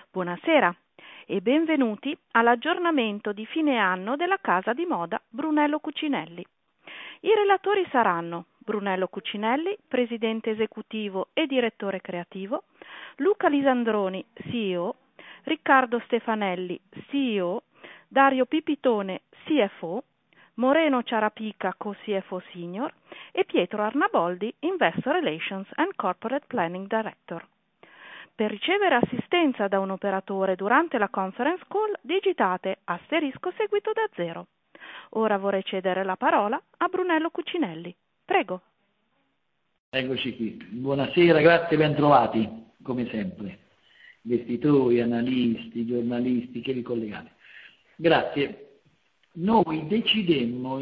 Buonasera e benvenuti all'aggiornamento di fine anno della casa di moda Brunello Cucinelli. I relatori saranno Brunello Cucinelli, presidente esecutivo e direttore creativo, Luca Lisandroni, CEO, Riccardo Stefanelli, CEO, Dario Pipitone, CFO, Moreno Ciarapica, co-CFO Senior e Pietro Arnaboldi, Investor Relations and Corporate Planning Director. Per ricevere assistenza da un operatore durante la conference call, digitate asterisco seguito da 0. Ora vorrei cedere la parola a Brunello Cucinelli. Prego. Eccoci qui. Buonasera, grazie, ben trovati, come sempre. Investitori, analisti, giornalisti che vi collegate. Grazie. Noi decidemmo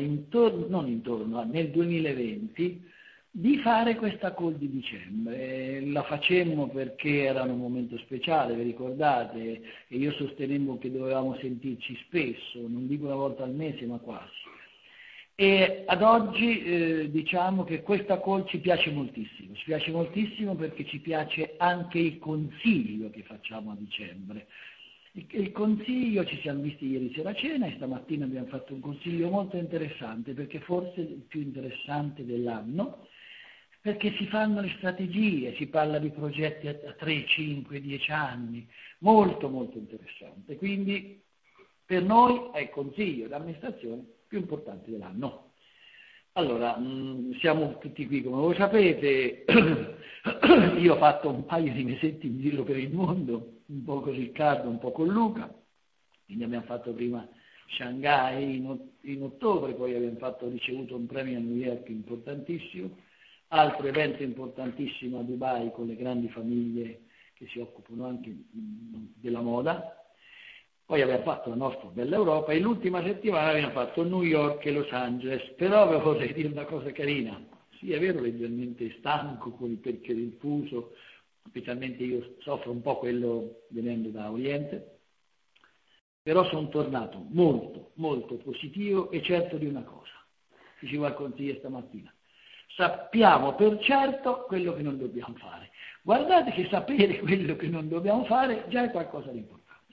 nel 2020 di fare questa call di dicembre. La facemmo perché era un momento speciale, vi ricordate, e io sostenevo che dovevamo sentirci spesso, non dico una volta al mese, ma quasi. E ad oggi diciamo che questa call ci piace moltissimo perché ci piace anche il consiglio che facciamo a dicembre. Il consiglio, ci siamo visti ieri sera a cena e stamattina abbiamo fatto un consiglio molto interessante, perché forse il più interessante dell'anno, perché si fanno le strategie, si parla di progetti a 3, 5, 10 anni, molto interessante. Quindi per noi è il consiglio d'amministrazione più importante dell'anno. Allora, siamo tutti qui come voi sapete, io ho fatto un paio di mesetti in giro per il mondo, un po' con Riccardo, un po' con Luca, quindi abbiamo fatto prima Shanghai in ottobre, poi abbiamo ricevuto un premio a New York importantissimo, altro evento importantissimo a Dubai con le grandi famiglie che si occupano anche della moda. Poi abbiamo fatto la nostra bella Europa e l'ultima settimana abbiamo fatto New York e Los Angeles. Però vi vorrei dire una cosa carina. Sì, è vero, leggermente stanco con il perché del fuso, specialmente io soffro un po' quello venendo da Oriente, però sono tornato molto positivo e certo di una cosa. Dicevo al consigliere stamattina. Sappiamo per certo quello che non dobbiamo fare. Guardate che sapere quello che non dobbiamo fare già è qualcosa di importante.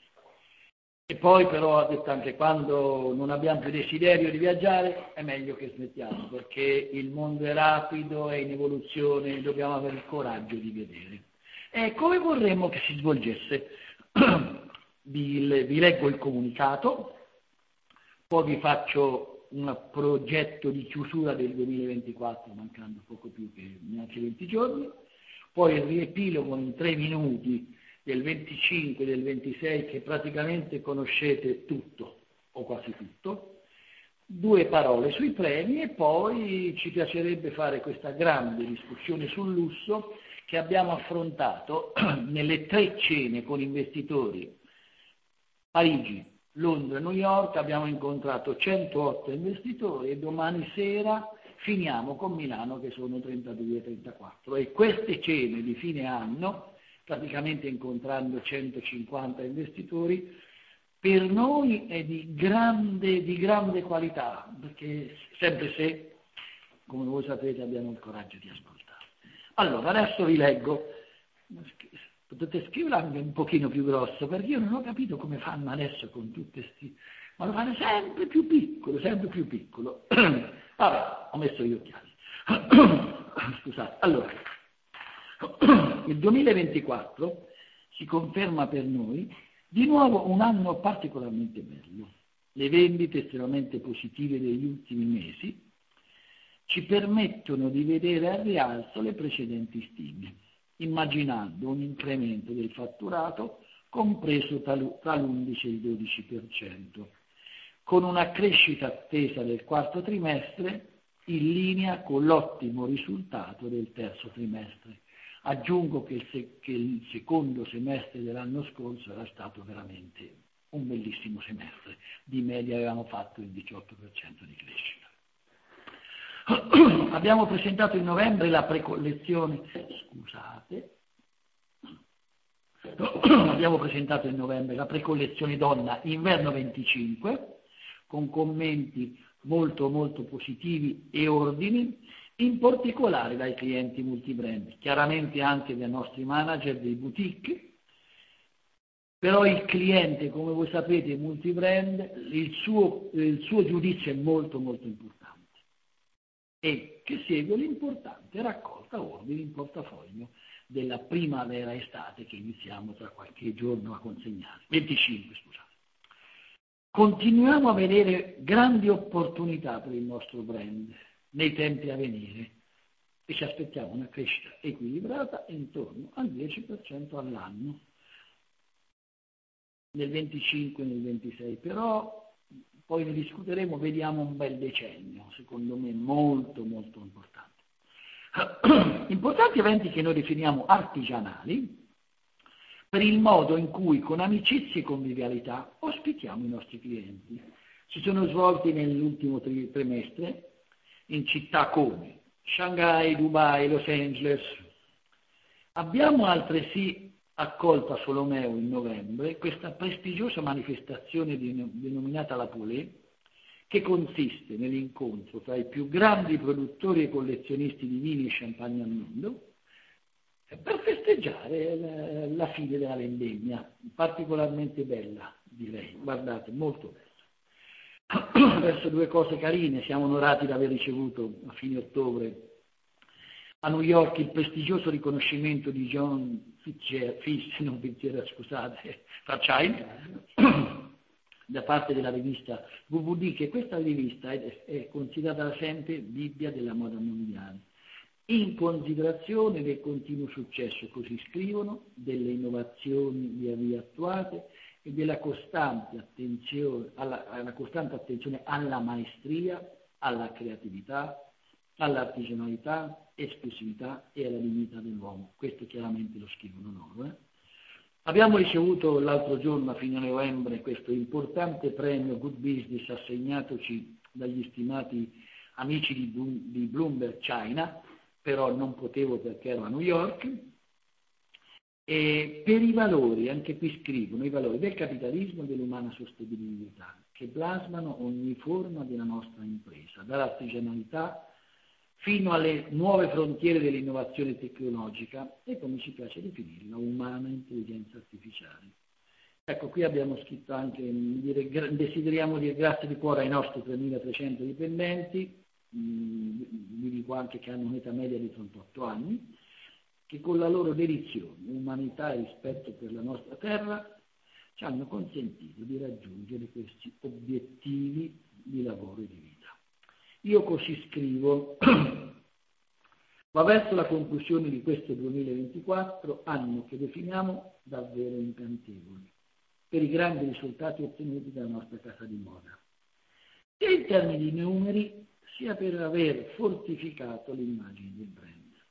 E poi però ha detto anche quando non abbiamo più desiderio di viaggiare è meglio che smettiamo, perché il mondo è rapido, è in evoluzione, dobbiamo avere il coraggio di vedere. E come vorremmo che si svolgesse? Vi leggo il comunicato, poi vi faccio un progetto di chiusura del 2024, mancando poco più che neanche 20 giorni, poi il riepilogo in 3 minuti del 25 e del 26, che praticamente conoscete tutto, o quasi tutto, 2 parole sui premi e poi ci piacerebbe fare questa grande discussione sul lusso che abbiamo affrontato nelle 3 cene con investitori, Parigi, Londra e New York. Abbiamo incontrato 108 investitori e domani sera finiamo con Milano che sono 32-34 e queste cene di fine anno, praticamente incontrando 150 investitori, per noi è di grande qualità, perché sempre se, come voi sapete, abbiamo il coraggio di ascoltare. Allora, adesso vi leggo, potete scriverlo anche un pochino più grosso, perché io non ho capito come fanno adesso con tutte questi, ma lo fanno sempre più piccolo. Vabbè, ho messo gli occhiali. Scusate, allora. Il 2024 si conferma per noi di nuovo un anno particolarmente bello. Le vendite estremamente positive degli ultimi mesi ci permettono di vedere al rialzo le precedenti stime, immaginando un incremento del fatturato compreso tra l'11 e il 12%, con una crescita attesa del quarto trimestre in linea con l'ottimo risultato del terzo trimestre. Aggiungo che il secondo semestre dell'anno scorso era stato veramente un bellissimo semestre, di media avevamo fatto il 18% di crescita. Abbiamo presentato in novembre la precollezione, donna inverno 25, con commenti molto positivi e ordini, in particolare dai clienti multibrand, chiaramente anche dai nostri manager dei boutique, Però il cliente, come voi sapete, multibrand, il suo giudizio è molto molto importante e che segue l'importante raccolta ordini in portafoglio della primavera-estate che iniziamo tra qualche giorno a consegnare, 25 scusate. Continuiamo a vedere grandi opportunità per il nostro brand nei tempi a venire e ci aspettiamo una crescita equilibrata intorno al 10% all'anno, nel 25 e nel 26, però poi ne discuteremo, vediamo un bel decennio, secondo me molto molto importante. Importanti eventi che noi definiamo artigianali, per il modo in cui con amicizia e convivialità ospitiamo i nostri clienti. Si sono svolti nell'ultimo trimestre in città come Shanghai, Dubai, Los Angeles. Abbiamo altresì accolto a Solomeo in novembre questa prestigiosa manifestazione denominata La Poulée, che consiste nell'incontro tra i più grandi produttori e collezionisti di vini e champagne al mondo, per festeggiare la fine della vendemmia, particolarmente bella, direi, guardate, molto bella. Adesso due cose carine, siamo onorati di aver ricevuto a fine ottobre a New York il prestigioso riconoscimento di John Fairchild, da parte della rivista WWD, che questa rivista è considerata da sempre Bibbia della moda mondiale, in considerazione del continuo successo, così scrivono, delle innovazioni via via attuate e della costante attenzione alla maestria, alla creatività, all'artigianalità, esclusività e alla dignità dell'uomo. Questo chiaramente lo scrivono loro. Abbiamo ricevuto l'altro giorno, a fine novembre, questo importante premio Good Business assegnatoci dagli stimati amici di Bloomberg China, però non potevo perché ero a New York, e per i valori, anche qui scrivono, i valori del capitalismo e dell'umana sostenibilità, che plasmano ogni forma della nostra impresa, dall'artigianalità fino alle nuove frontiere dell'innovazione tecnologica e, come ci piace definirla, umana intelligenza artificiale. Ecco, qui abbiamo scritto anche, desideriamo dire grazie di cuore ai nostri 3.300 dipendenti, vi dico anche che hanno un'età media di 38 anni, che con la loro dedizione, umanità e rispetto per la nostra terra ci hanno consentito di raggiungere questi obiettivi di lavoro e di vita. Io così scrivo, ma verso la conclusione di questo 2024, anno che definiamo davvero incantevole, per i grandi risultati ottenuti dalla nostra casa di moda, sia in termini di numeri, sia per aver fortificato l'immagine del brand.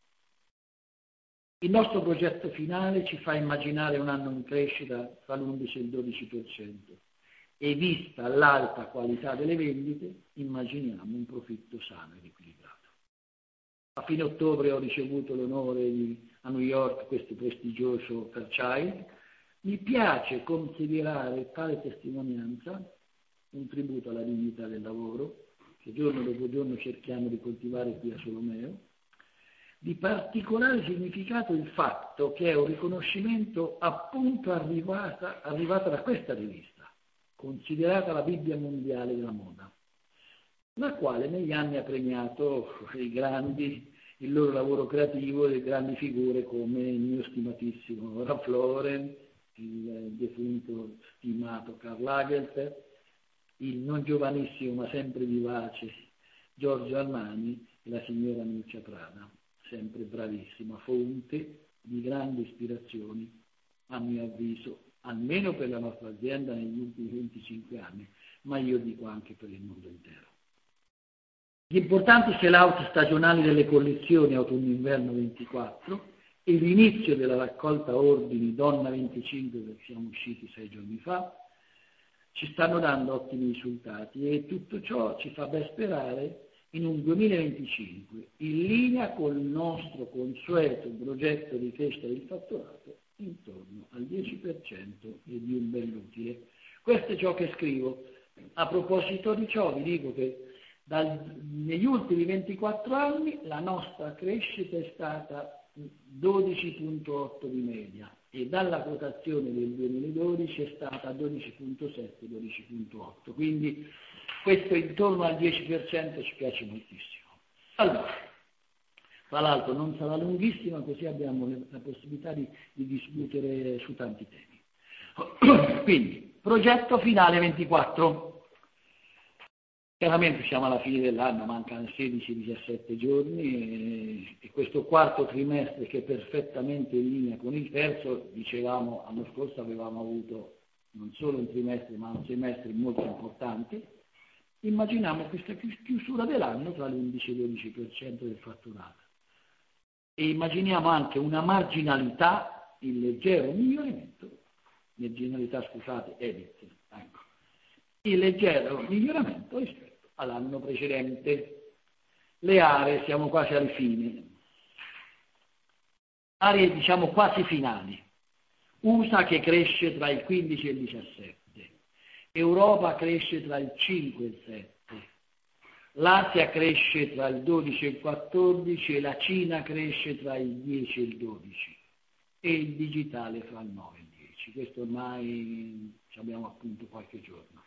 Il nostro progetto finale ci fa immaginare un anno in crescita tra l'11 e il 12%. E vista l'alta qualità delle vendite, immaginiamo un profitto sano ed equilibrato. A fine ottobre ho ricevuto l'onore a New York questo prestigioso Fairchild. Mi piace considerare tale testimonianza un tributo alla dignità del lavoro, che giorno dopo giorno cerchiamo di coltivare qui a Solomeo. Di particolare significato il fatto che è un riconoscimento appunto arrivato da questa rivista, considerata la Bibbia mondiale della moda, la quale negli anni ha premiato i grandi, il loro lavoro creativo, le grandi figure come il mio stimatissimo Ralph Lauren, il defunto stimato Karl Lagerfeld, il non giovanissimo ma sempre vivace Giorgio Armani e la signora Miuccia Prada, sempre bravissima, fonte di grandi ispirazioni, a mio avviso, almeno per la nostra azienda negli ultimi 25 anni, ma io dico anche per il mondo intero. Gli importanti sell-out stagionali delle collezioni autunno-inverno 24 e l'inizio della raccolta ordini Donna 25, che siamo usciti 6 giorni fa, ci stanno dando ottimi risultati e tutto ciò ci fa ben sperare in un 2025 in linea col nostro consueto progetto di crescita del fatturato intorno al 10% e di un bell'utile. Questo è ciò che scrivo. A proposito di ciò vi dico che negli ultimi 24 anni la nostra crescita è stata 12,8 di media e dalla quotazione del 2012 è stata 12,7-12,8, quindi questo intorno al 10% ci piace moltissimo. Allora, tra l'altro non sarà lunghissima, così abbiamo la possibilità di discutere su tanti temi. Quindi, progetto finale 24. Chiaramente siamo alla fine dell'anno, mancano 16-17 giorni e questo quarto trimestre, che è perfettamente in linea con il terzo, dicevamo l'anno scorso avevamo avuto non solo un trimestre ma un semestre molto importante. Immaginiamo questa chiusura dell'anno tra l'11 e l'12% del fatturato e immaginiamo anche una marginalità, il leggero miglioramento, EBIT, ecco, il leggero miglioramento rispetto all'anno precedente. Le aree, siamo quasi alle fine, aree diciamo quasi finali. USA che cresce tra il 15 e il 17, Europa cresce tra il 5 e il 7, l'Asia cresce tra il 12 e il 14 e la Cina cresce tra il 10 e il 12 e il digitale fra il 9 e il 10. Questo ormai ci abbiamo appunto qualche giorno.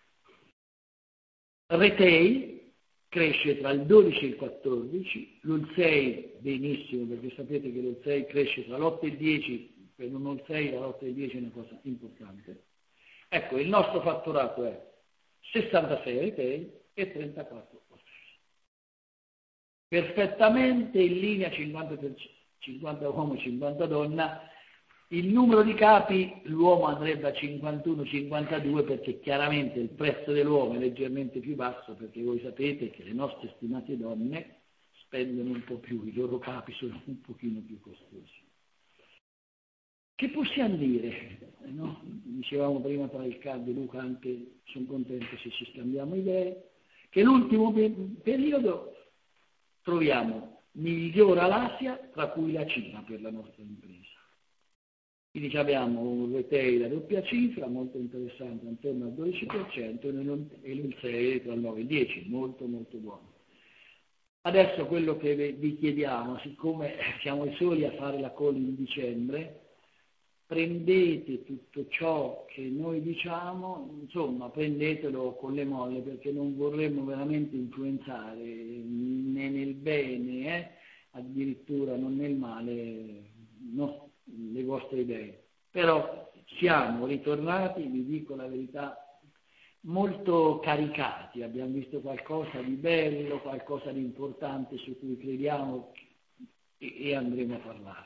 Retail cresce tra il 12 e il 14, l'Ul6 benissimo, perché sapete che l'Ul6 cresce tra l'8 e il 10, per un Ul6 dall'8 e il 10 è una cosa importante. Ecco, il nostro fatturato è 66 retail e 34 offline. Perfettamente in linea 50 uomo, 50 donna. Il numero di capi, l'uomo andrebbe a 51-52 perché chiaramente il prezzo dell'uomo è leggermente più basso, perché voi sapete che le nostre stimate donne spendono un po' più, i loro capi sono un pochino più costosi. Che possiamo dire? No? Dicevamo prima tra il Cardi e Luca, anche sono contento se ci scambiamo idee, che l'ultimo periodo troviamo migliora l'Asia, tra cui la Cina per la nostra impresa. Quindi abbiamo un retail a doppia cifra, molto interessante, intorno al 12%, e l'Ul6 tra il 9 e il 10, molto molto buono. Adesso quello che vi chiediamo, siccome siamo i soli a fare la call in dicembre, prendete tutto ciò che noi diciamo, insomma prendetelo con le molle, perché non vorremmo veramente influenzare né nel bene, addirittura non nel male, no, le vostre idee. Però siamo ritornati, vi dico la verità, molto caricati, abbiamo visto qualcosa di bello, qualcosa di importante su cui crediamo e andremo a parlare.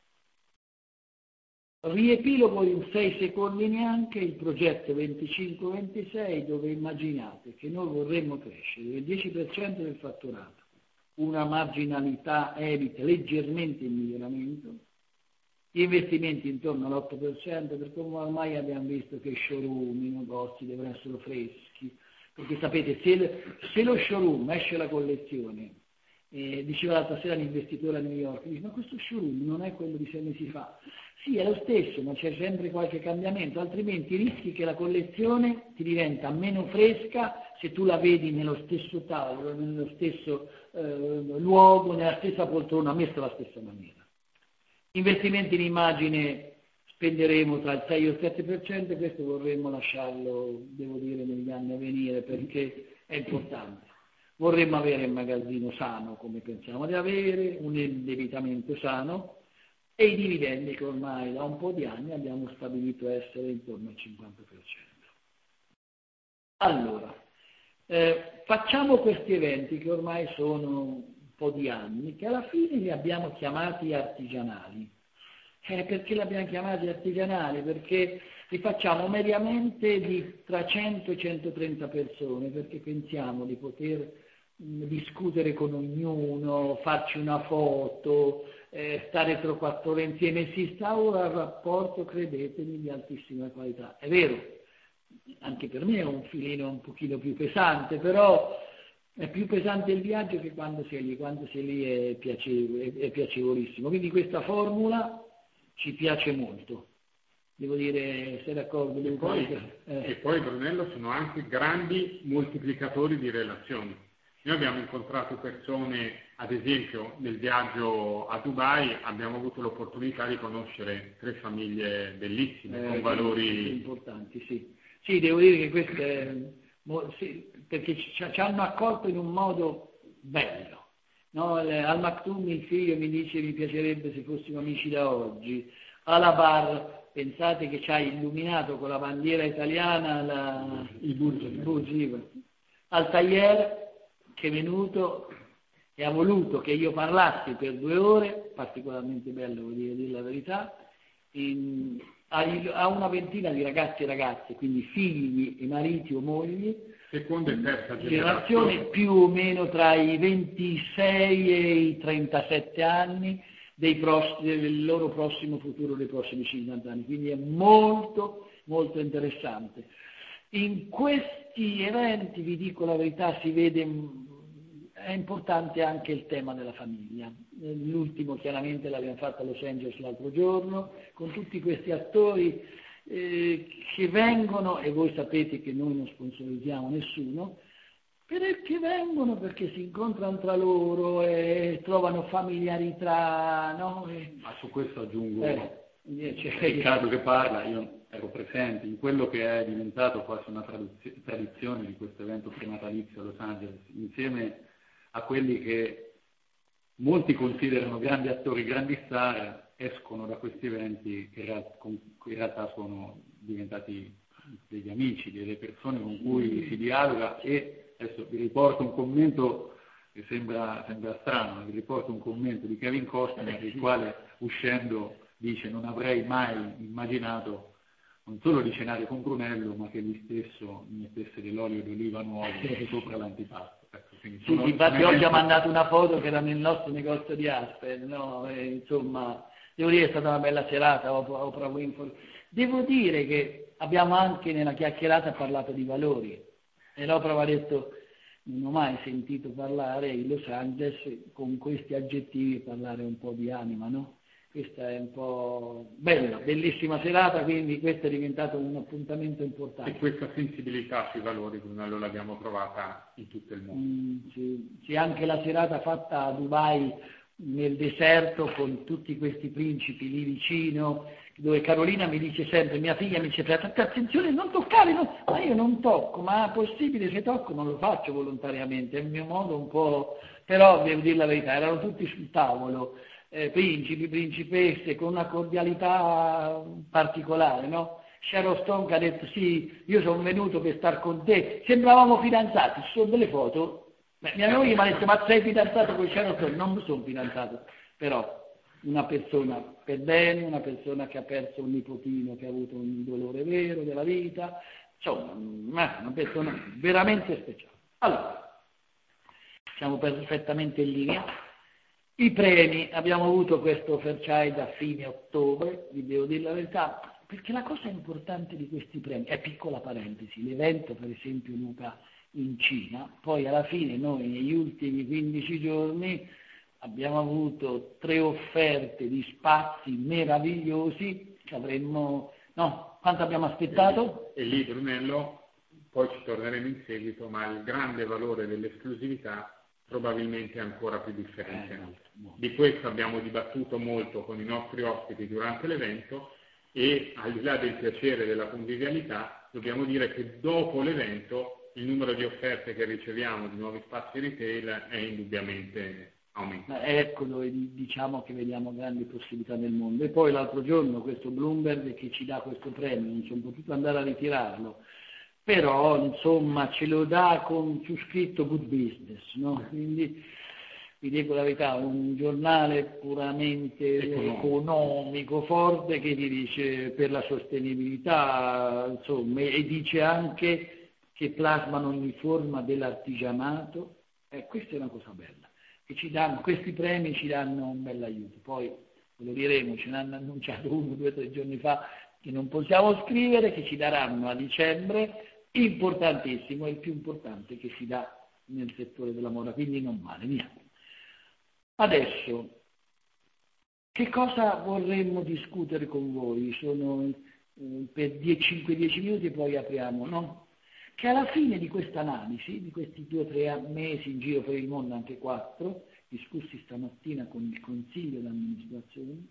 Riepilogo in 6 secondi neanche il progetto 25-26, dove immaginate che noi vorremmo crescere del 10% del fatturato, una marginalità EBIT leggermente in miglioramento, gli investimenti intorno all'8%, perché ormai abbiamo visto che showroom, i negozi devono essere freschi, perché sapete, se lo showroom esce la collezione, diceva l'altra sera l'investitore a New York, dice, ma questo showroom non è quello di 6 mesi fa. Sì, è lo stesso, ma c'è sempre qualche cambiamento, altrimenti rischi che la collezione ti diventa meno fresca se tu la vedi nello stesso tavolo, nello stesso luogo, nella stessa poltrona, messa alla stessa maniera. Investimenti in immagine spenderemo tra il 6 e il 7%, questo vorremmo lasciarlo, devo dire, negli anni a venire, perché è importante. Vorremmo avere un magazzino sano, come pensiamo di avere, un indebitamento sano, e i dividendi che ormai da un po' di anni abbiamo stabilito essere intorno al 50%. Allora, facciamo questi eventi che ormai sono un po' di anni, che alla fine li abbiamo chiamati artigianali. Perché li abbiamo chiamati artigianali? Perché li facciamo mediamente tra 100 e 130 persone, perché pensiamo di poter discutere con ognuno, farci una foto, stare 3 o 4 ore insieme. Si instaura un rapporto, credetemi, di altissima qualità. È vero, anche per me è un filino un pochino più pesante, però è più pesante il viaggio che quando si è lì è piacevolissimo. Quindi questa formula ci piace molto. Devo dire, sei d'accordo? E poi Brunello sono anche grandi moltiplicatori di relazioni. Noi abbiamo incontrato persone, ad esempio nel viaggio a Dubai abbiamo avuto l'opportunità di conoscere 3 famiglie bellissime, con valori importanti, sì. Sì, devo dire che queste, sì, perché ci hanno accolto in un modo bello. No? Al Maktoum il figlio mi dice mi piacerebbe se fossimo amici da oggi. Alabar, pensate che ci ha illuminato con la bandiera italiana il Burj. Al Tayer, che è venuto e ha voluto che io parlassi per 2 ore, particolarmente bello, devo dire la verità, a una ventina di ragazzi e ragazze, quindi figli e mariti o mogli, seconda e terza generazione più o meno tra i 26 e i 37 anni del loro prossimo futuro, dei prossimi 50 anni, quindi è molto molto interessante. In questi eventi, vi dico la verità, si vede, è importante anche il tema della famiglia. L'ultimo chiaramente l'abbiamo fatto a Los Angeles l'altro giorno, con tutti questi attori che vengono, e voi sapete che noi non sponsorizziamo nessuno, perché vengono, perché si incontrano tra loro e trovano familiarità, no? Ma su questo aggiungo, Riccardo che parla, io ero presente in quello che è diventato quasi una tradizione di questo evento prenatalizio a Los Angeles, insieme a quelli che molti considerano grandi attori, grandi star, escono da questi eventi che in realtà sono diventati degli amici, delle persone con cui si dialoga. E adesso vi riporto un commento che sembra strano, vi riporto un commento di Kevin Costner, il quale uscendo dice: non avrei mai immaginato non solo di cenare con Brunello, ma che lui stesso mi mettesse dell'olio d'oliva nuovo sopra l'antipasto. Ecco, sì, infatti oggi ha mandato una foto che era nel nostro negozio di Aspen, no? Insomma, devo dire che è stata una bella serata, Oprah Winfrey. Devo dire che abbiamo anche nella chiacchierata parlato di valori, e l'Oprah aveva detto: non ho mai sentito parlare in Los Angeles con questi aggettivi, parlare un po' di anima, no? Questa è un po' bella, bellissima serata, quindi questo è diventato un appuntamento importante. E questa sensibilità sui valori, Brunello, l'abbiamo trovata in tutto il mondo. Sì, anche la serata fatta a Dubai, nel deserto, con tutti questi principi lì vicino, dove Carolina mi dice sempre, mia figlia mi dice: attenzione, non toccare, no? Ma io non tocco, ma è possibile, se tocco non lo faccio volontariamente, è il mio modo un po', però devo dire la verità, erano tutti sul tavolo, principi, principesse, con una cordialità particolare, no? Sharon Stone che ha detto: sì, io sono venuto per star con te, sembravamo fidanzati, ci sono delle foto. Mia moglie mi ha detto: ma sei fidanzato con Sharon Stone? Non sono fidanzato, però una persona per bene, una persona che ha perso un nipotino, che ha avuto un dolore vero della vita, insomma, una persona veramente speciale. Allora, siamo perfettamente in linea. I premi, abbiamo avuto questo Fairchild a fine ottobre, vi devo dire la verità, perché la cosa importante di questi premi, è piccola parentesi, l'evento per esempio Luca in Cina, poi alla fine noi negli ultimi 15 giorni abbiamo avuto 3 offerte di spazi meravigliosi che avremmo, no, quanto abbiamo aspettato? E lì, Brunello, poi ci torneremo in seguito, ma il grande valore dell'esclusività probabilmente è ancora più differente. Di questo abbiamo dibattuto molto con i nostri ospiti durante l'evento, e al di là del piacere e della convivialità dobbiamo dire che dopo l'evento il numero di offerte che riceviamo di nuovi spazi retail è indubbiamente aumentato. Ecco dove diciamo che vediamo grandi possibilità nel mondo. E poi l'altro giorno questo Bloomberg che ci dà questo premio, non sono potuto andare a ritirarlo, però insomma ce lo dà con su scritto good business, no? Quindi vi dico la verità, un giornale puramente economico forte che ti dice per la sostenibilità, insomma, e dice anche che plasmano ogni forma dell'artigianato, questa è una cosa bella, che ci danno, questi premi ci danno un bel aiuto. Poi ve lo diremo, ce ne hanno annunciato 1, 2, 3 giorni fa che non possiamo scrivere, che ci daranno a dicembre, importantissimo, è il più importante che si dà nel settore della moda, quindi non male, via. Adesso, che cosa vorremmo discutere con voi? Sono per 5-10 minuti e poi apriamo, no? che alla fine di questa analisi, di questi 2 o 3 mesi in giro per il mondo, anche 4, discussi stamattina con il consiglio d'amministrazione,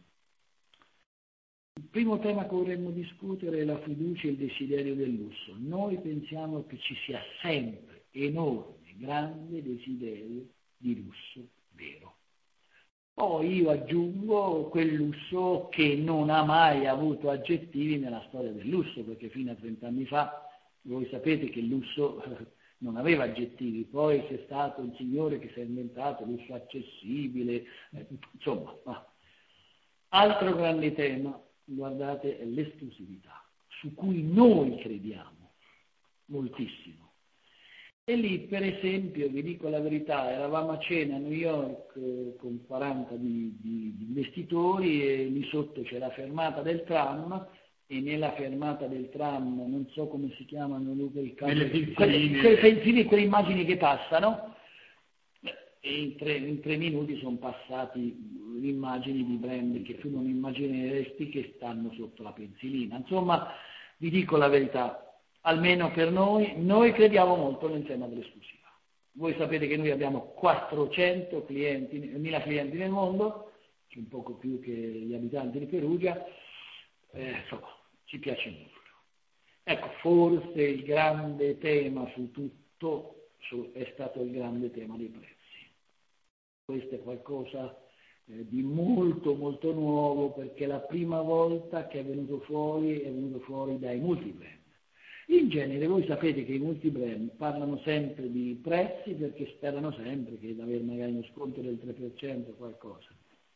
il primo tema che vorremmo discutere è la fiducia e il desiderio del lusso. Noi pensiamo che ci sia sempre enorme, grande desiderio di lusso vero. Poi io aggiungo quel lusso che non ha mai avuto aggettivi nella storia del lusso, perché fino a 30 anni fa voi sapete che il lusso non aveva aggettivi, poi c'è stato un signore che si è inventato lusso accessibile, insomma. Altro grande tema, guardate, è l'esclusività, su cui noi crediamo moltissimo. E lì, per esempio, vi dico la verità, eravamo a cena a New York con 40 di investitori e lì sotto c'è la fermata del tram, e nella fermata del tram, non so come si chiamano, quelle immagini che passano, e in tre minuti sono passati immagini di brand che tu non immagineresti che stanno sotto la pensilina. Insomma, vi dico la verità, almeno per noi crediamo molto nel tema dell'esclusiva. Voi sapete che noi abbiamo 400 clienti, 1000 clienti nel mondo, che è un poco più che gli abitanti di Perugia, insomma, ci piace molto. Ecco, forse il grande tema su tutto è stato il grande tema dei prezzi. Questo è qualcosa di molto molto nuovo, perché la prima volta che è venuto fuori dai multibrand. In genere voi sapete che i multibrand parlano sempre di prezzi perché sperano sempre che avere magari uno sconto del 3% o qualcosa.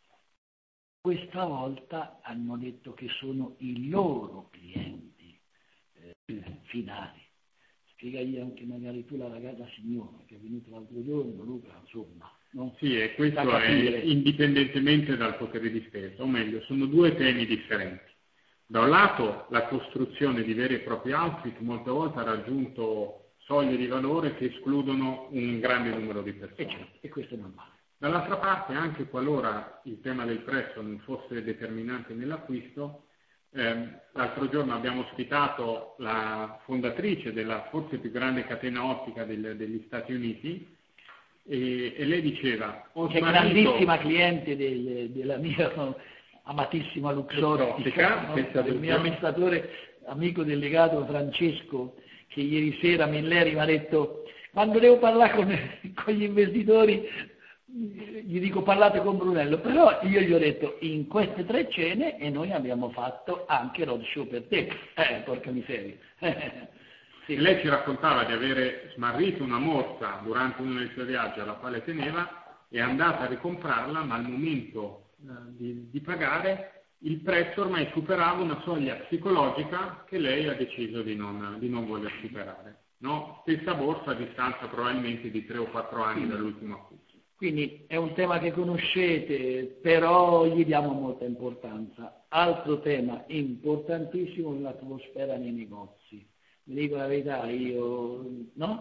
Questa volta hanno detto che sono i loro clienti finali. Spiegagli anche magari tu la signora che è venuta l'altro giorno, Luca, insomma. No? Sì, e questo è indipendentemente dal potere di spesa, o meglio, sono 2 temi differenti. Da un lato la costruzione di veri e propri outfit molte volte ha raggiunto soglie di valore che escludono un grande numero di persone. E questo è normale. Dall'altra parte, anche qualora il tema del prezzo non fosse determinante nell'acquisto, l'altro giorno abbiamo ospitato la fondatrice della forse più grande catena ottica degli Stati Uniti, e lei diceva: che è grandissima cliente della mia amatissima Luxor, del mio amministratore, amico delegato Francesco, che ieri sera Milleri mi ha detto: quando devo parlare con gli investitori gli dico parlate con Brunello, però io gli ho detto in queste 3 cene e noi abbiamo fatto anche roadshow per te, porca miseria. Sì. Lei ci raccontava di avere smarrito una morsa durante uno dei suoi viaggi alla quale teneva, è andata a ricomprarla, ma al momento di pagare il prezzo ormai superava una soglia psicologica che lei ha deciso di non voler superare. No? Stessa borsa a distanza probabilmente di 3 o 4 anni dall'ultimo acquisto. Quindi è un tema che conoscete, però gli diamo molta importanza. Altro tema importantissimo è l'atmosfera nei negozi. Vi dico la verità, io no?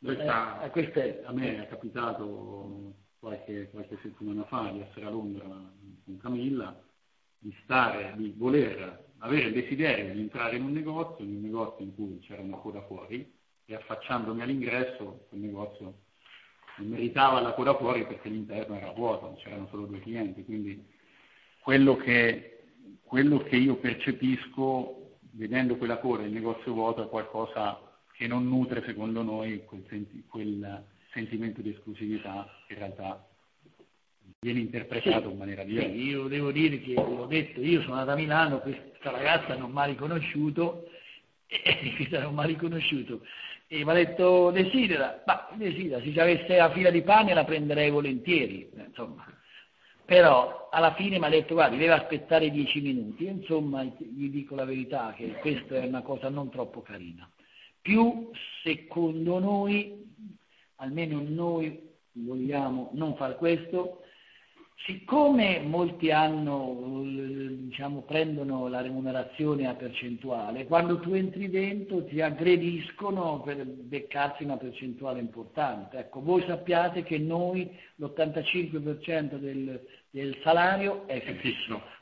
A me è capitato qualche settimana fa di essere a Londra con Camilla, di voler avere il desiderio di entrare in un negozio in cui c'era una coda fuori, e affacciandomi all'ingresso quel negozio non meritava la coda fuori perché l'interno era vuoto, c'erano solo 2 clienti, quindi quello che io percepisco vedendo quella coda, il negozio vuoto, è qualcosa che non nutre secondo noi quel sentimento di esclusività che in realtà viene interpretato in maniera diversa. Sì, io devo dire che l'ho detto, io sono andato a Milano, questa ragazza non mi ha riconosciuto, e mi ha detto desidera, se ci avesse la fila di pane la prenderei volentieri, insomma. Però alla fine mi ha detto guarda, deve aspettare 10 minuti, insomma gli dico la verità che questa è una cosa non troppo carina. Più secondo noi, almeno noi vogliamo non far questo, siccome molti prendono la remunerazione a percentuale, quando tu entri dentro ti aggrediscono per beccarsi una percentuale importante. Ecco, voi sappiate che noi l'85% del salario è fisso.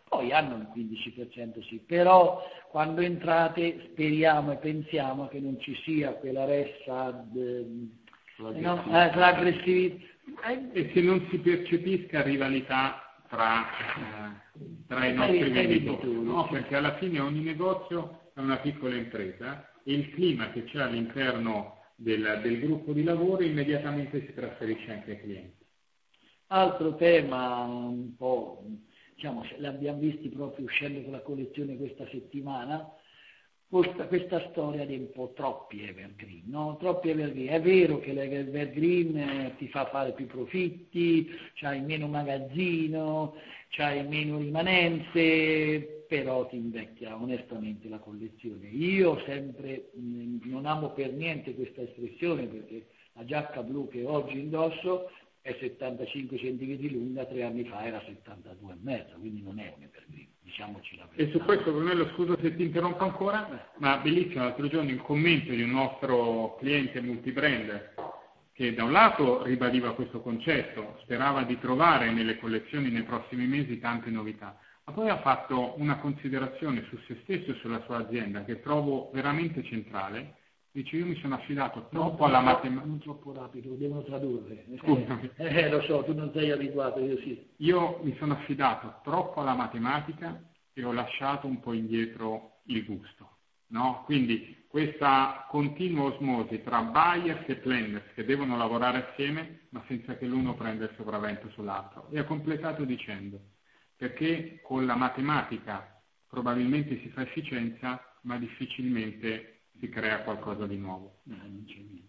poi hanno il 15% sì, però quando entrate speriamo e pensiamo che non ci sia quella ressa, l'aggressività. E che non si percepisca rivalità tra i nostri venditori, no? Perché alla fine ogni negozio è una piccola impresa e il clima che c'è all'interno del gruppo di lavoro immediatamente si trasferisce anche ai clienti. Altro tema un po', diciamo, l'abbiamo visti proprio uscendo con la collezione questa settimana, questa storia di un po' troppi evergreen, no? Troppi evergreen. È vero che l'evergreen ti fa fare più profitti, c'hai meno magazzino, c'hai meno rimanenze, però ti invecchia onestamente la collezione. Io sempre non amo per niente questa espressione, perché la giacca blu che oggi indosso è 75 cm lunga, 3 anni fa era 72,5, quindi non è un evergreen, diciamoci la verità. E su questo, Brunello, scusa se ti interrompo ancora, ma bellissimo l'altro giorno il commento di un nostro cliente multibrand che da un lato ribadiva questo concetto, sperava di trovare nelle collezioni nei prossimi mesi tante novità, ma poi ha fatto una considerazione su se stesso e sulla sua azienda che trovo veramente centrale. Dice, io mi sono affidato troppo alla matematica. Non troppo rapido, devono tradurre. Scusami. Lo so, tu non sei abituato, io sì. Io mi sono affidato troppo alla matematica e ho lasciato un po' indietro il gusto, no? Quindi questa continua osmosi tra buyers e planners che devono lavorare assieme, ma senza che l'uno prenda il sopravvento sull'altro. E ha completato dicendo, perché con la matematica probabilmente si fa efficienza, ma difficilmente si crea qualcosa di nuovo. Non c'è niente.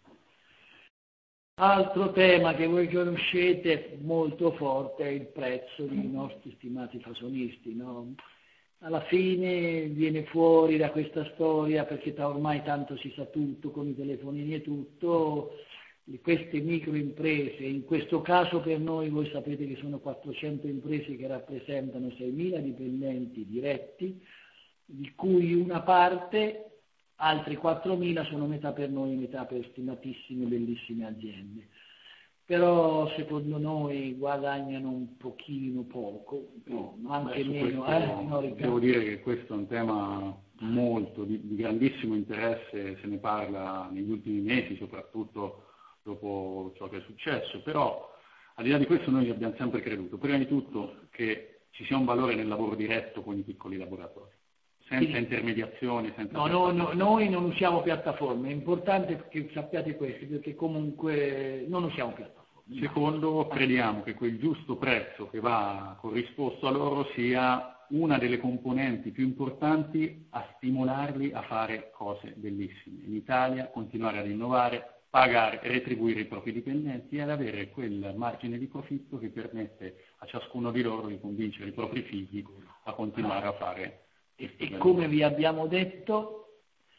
Altro tema che voi conoscete molto forte è il prezzo dei nostri stimati fasonisti, no? Alla fine viene fuori da questa storia, perché ormai tanto si sa tutto con i telefonini e tutto, queste microimprese, in questo caso per noi voi sapete che sono 400 imprese che rappresentano 6.000 dipendenti diretti, di cui una parte, altri 4.000 sono metà per noi, metà per stimatissime, bellissime aziende. Però secondo noi guadagnano un pochino poco, anche meno. Devo dire che questo è un tema molto di grandissimo interesse, se ne parla negli ultimi mesi, soprattutto dopo ciò che è successo, però al di là di questo noi abbiamo sempre creduto, prima di tutto, che ci sia un valore nel lavoro diretto con i piccoli laboratori. Senza intermediazione, senza... No, noi non usiamo piattaforme, è importante che sappiate questo, perché comunque non usiamo piattaforme. Secondo, crediamo che quel giusto prezzo che va corrisposto a loro sia una delle componenti più importanti a stimolarli a fare cose bellissime. In Italia continuare ad innovare, pagare, retribuire i propri dipendenti e ad avere quel margine di profitto che permette a ciascuno di loro di convincere i propri figli a continuare a fare. E come vi abbiamo detto,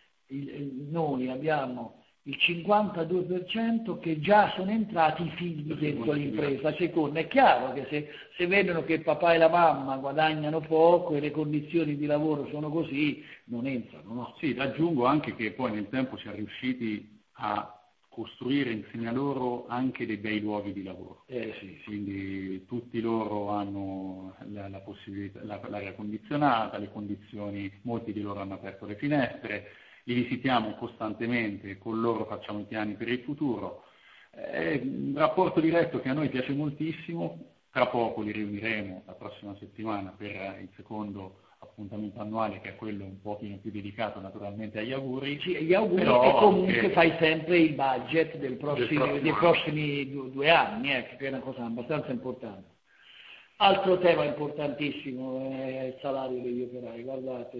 noi abbiamo il 52% che già sono entrati i figli dentro l'impresa. Secondo, è chiaro che se vedono che il papà e la mamma guadagnano poco e le condizioni di lavoro sono così, non entrano, no? Sì, aggiungo anche che poi nel tempo si è riusciti a costruire insieme a loro anche dei bei luoghi di lavoro. Sì. Quindi tutti loro hanno la possibilità, l'aria condizionata, le condizioni, molti di loro hanno aperto le finestre, li visitiamo costantemente, con loro facciamo i piani per il futuro. È un rapporto diretto che a noi piace moltissimo. Tra poco li riuniremo la prossima settimana per il secondo appuntamento annuale, che è quello un pochino più dedicato naturalmente agli auguri. Sì, gli auguri, però, e comunque fai sempre il budget dei prossimi 2 anni, che è una cosa abbastanza importante. Altro tema importantissimo è il salario degli operai. Guardate,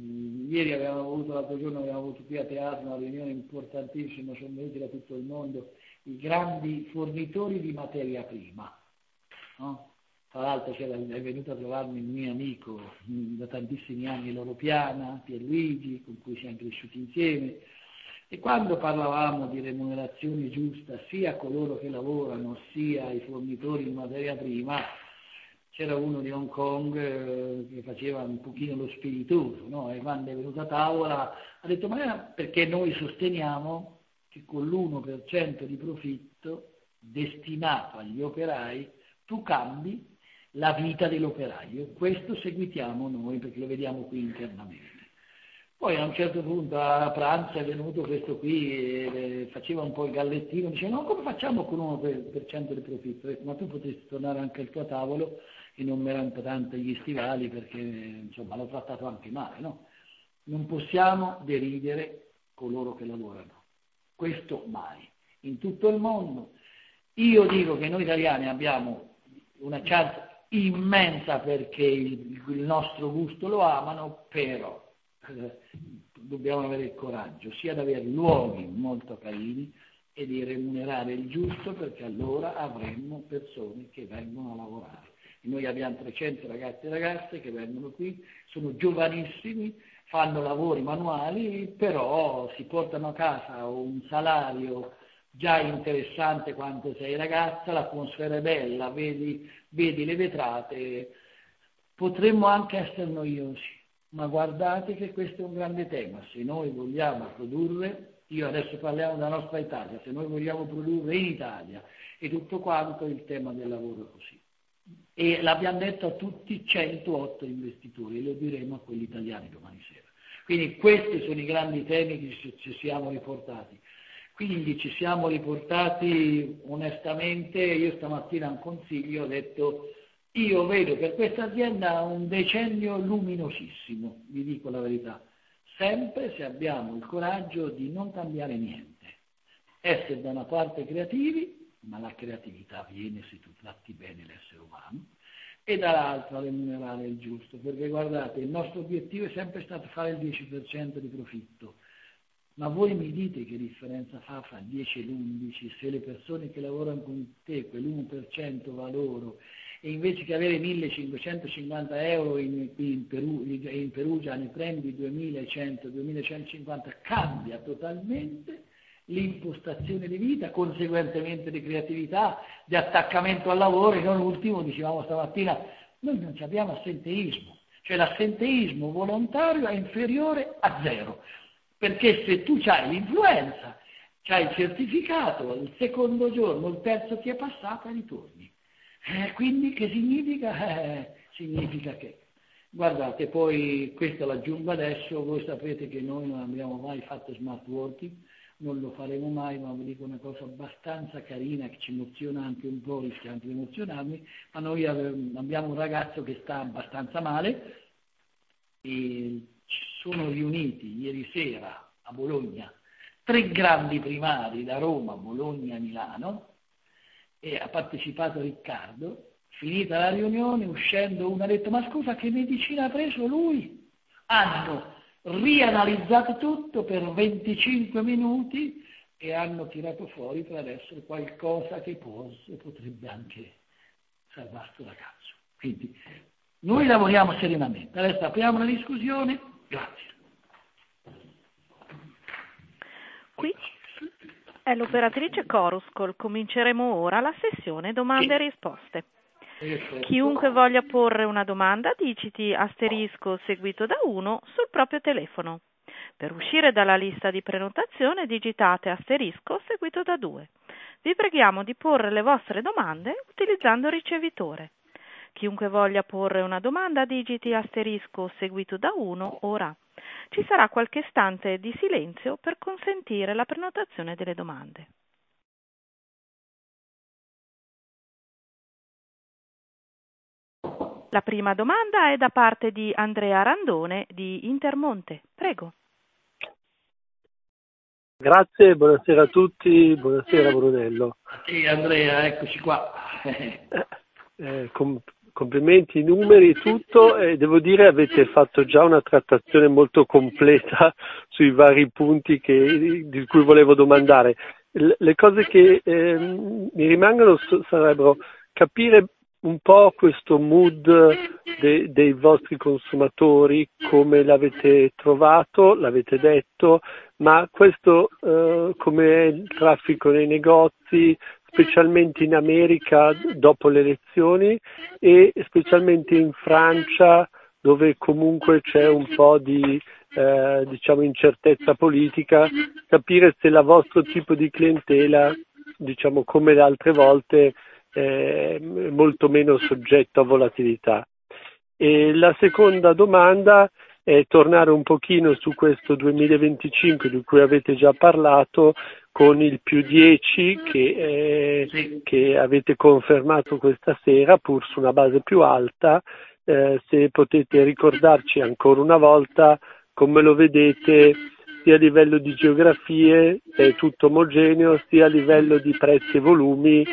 l'altro giorno abbiamo avuto qui a teatro una riunione importantissima, sono venuti da tutto il mondo i grandi fornitori di materia prima, no? Tra l'altro è venuto a trovarmi un mio amico da tantissimi anni, Loro Piana, Pierluigi, con cui siamo cresciuti insieme, e quando parlavamo di remunerazione giusta sia a coloro che lavorano sia ai fornitori di materia prima, c'era uno di Hong Kong che faceva un pochino lo spiritoso, no? E quando è venuto a tavola ha detto, ma perché noi sosteniamo che con l'1% di profitto destinato agli operai tu cambi la vita dell'operaio. Questo seguitiamo noi perché lo vediamo qui internamente. Poi a un certo punto a pranzo è venuto questo qui e faceva un po' il gallettino, diceva no, come facciamo con 1% di profitto? Ho detto, ma tu potresti tornare anche al tuo tavolo e non mi rompa tanto gli stivali perché insomma l'ho trattato anche male, no? Non possiamo deridere coloro che lavorano, questo mai, in tutto il mondo. Io dico che noi italiani abbiamo una chance immensa perché il nostro gusto lo amano, però dobbiamo avere il coraggio sia di avere luoghi molto carini e di remunerare il giusto, perché allora avremmo persone che vengono a lavorare. E noi abbiamo 300 ragazzi e ragazze che vengono qui, sono giovanissimi, fanno lavori manuali, però si portano a casa un salario già interessante quando sei ragazza, l'atmosfera è bella, vedi le vetrate, potremmo anche essere noiosi. Ma guardate che questo è un grande tema, se noi vogliamo produrre, io adesso parliamo della nostra Italia, se noi vogliamo produrre in Italia e tutto quanto, il tema del lavoro è così. E l'abbiamo detto a tutti 108 investitori e lo diremo a quelli italiani domani sera. Quindi questi sono i grandi temi che ci siamo riportati. Quindi ci siamo riportati onestamente, io stamattina un consiglio ho detto, io vedo per questa azienda un decennio luminosissimo, vi dico la verità, sempre se abbiamo il coraggio di non cambiare niente, essere da una parte creativi, ma la creatività viene se tu tratti bene l'essere umano, e dall'altra remunerare il giusto, perché guardate, il nostro obiettivo è sempre stato fare il 10% di profitto, ma voi mi dite che differenza fa fra il 10 e l'11 se le persone che lavorano con te, quell'1% va loro, e invece che avere 1.550 euro in Perugia ne prendi 2.100, 2.150, cambia totalmente l'impostazione di vita, conseguentemente di creatività, di attaccamento al lavoro, e non ultimo, dicevamo stamattina, noi non abbiamo assenteismo, cioè l'assenteismo volontario è inferiore a 0, perché se tu hai l'influenza, hai il certificato, il secondo giorno, il terzo ti è passato e ritorni. Quindi che significa? Significa che, guardate, poi questo l'aggiungo adesso, voi sapete che noi non abbiamo mai fatto smart working, non lo faremo mai, ma vi dico una cosa abbastanza carina che ci emoziona anche un po', rischia anche di emozionarmi, ma noi abbiamo un ragazzo che sta abbastanza male e ci sono riuniti ieri sera a Bologna 3 grandi primari da Roma, Bologna, Milano, e ha partecipato Riccardo. Finita la riunione, uscendo uno ha detto, ma scusa, che medicina ha preso lui? Hanno rianalizzato tutto per 25 minuti e hanno tirato fuori per adesso qualcosa che potrebbe anche salvare questo ragazzo. Quindi noi lavoriamo serenamente. Adesso apriamo la discussione. Grazie. Qui è l'operatrice Coruscol. Cominceremo ora la sessione domande e risposte. Chiunque voglia porre una domanda digiti asterisco seguito da 1 sul proprio telefono. Per uscire dalla lista di prenotazione digitate asterisco seguito da 2. Vi preghiamo di porre le vostre domande utilizzando il ricevitore. Chiunque voglia porre una domanda digiti asterisco seguito da 1 ora. Ci sarà qualche istante di silenzio per consentire la prenotazione delle domande. La prima domanda è da parte di Andrea Randone di Intermonte. Prego. Grazie, buonasera a tutti, buonasera Brunello. Sì, Andrea, eccoci qua. Complimenti, i numeri e tutto, e devo dire avete fatto già una trattazione molto completa sui vari punti di cui volevo domandare. Le cose che mi rimangono sarebbero capire un po' questo mood dei vostri consumatori, come l'avete trovato, l'avete detto, ma questo come è il traffico nei negozi, specialmente in America dopo le elezioni e specialmente in Francia, dove comunque c'è un po' di incertezza politica, capire se il vostro tipo di clientela, come le altre volte, molto meno soggetto a volatilità. E la seconda domanda è tornare un pochino su questo 2025 di cui avete già parlato, con il più 10 che avete confermato questa sera, pur su una base più alta. Se potete ricordarci ancora una volta come lo vedete sia a livello di geografie, è tutto omogeneo, sia a livello di prezzi e volumi,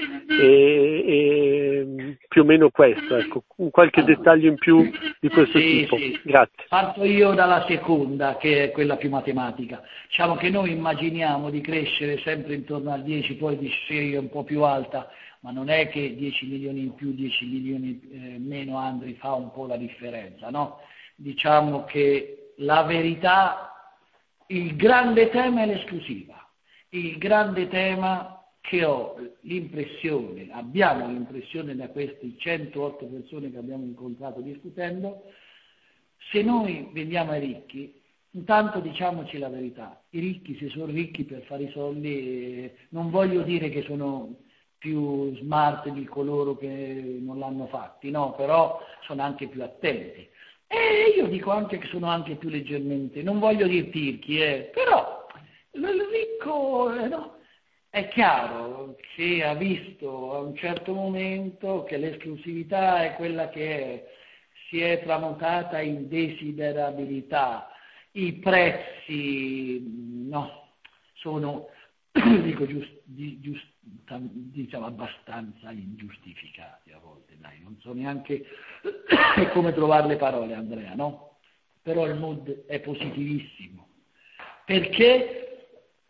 e più o meno questo, ecco, qualche dettaglio in più di questo tipo. Sì. Grazie. Parto io dalla seconda, che è quella più matematica. Diciamo che noi immaginiamo di crescere sempre intorno al 10, poi di serie un po' più alta, ma non è che 10 milioni in più, 10 milioni meno, Andri, fa un po' la differenza, no? Diciamo che la verità, il grande tema è l'esclusiva, il grande tema che abbiamo l'impressione da questi 108 persone che abbiamo incontrato discutendo, se noi vendiamo ai ricchi, intanto diciamoci la verità, i ricchi se sono ricchi per fare i soldi, non voglio dire che sono più smart di coloro che non l'hanno fatti, no, però sono anche più attenti. E io dico anche che sono anche più leggermente, non voglio dire tirchi, però il ricco no, è chiaro che ha visto a un certo momento che l'esclusività è quella che si è tramutata in desiderabilità, i prezzi no, sono dico diciamo abbastanza ingiustificati a volte, dai, non so neanche come trovare le parole, Andrea, no? Però il mood è positivissimo, perché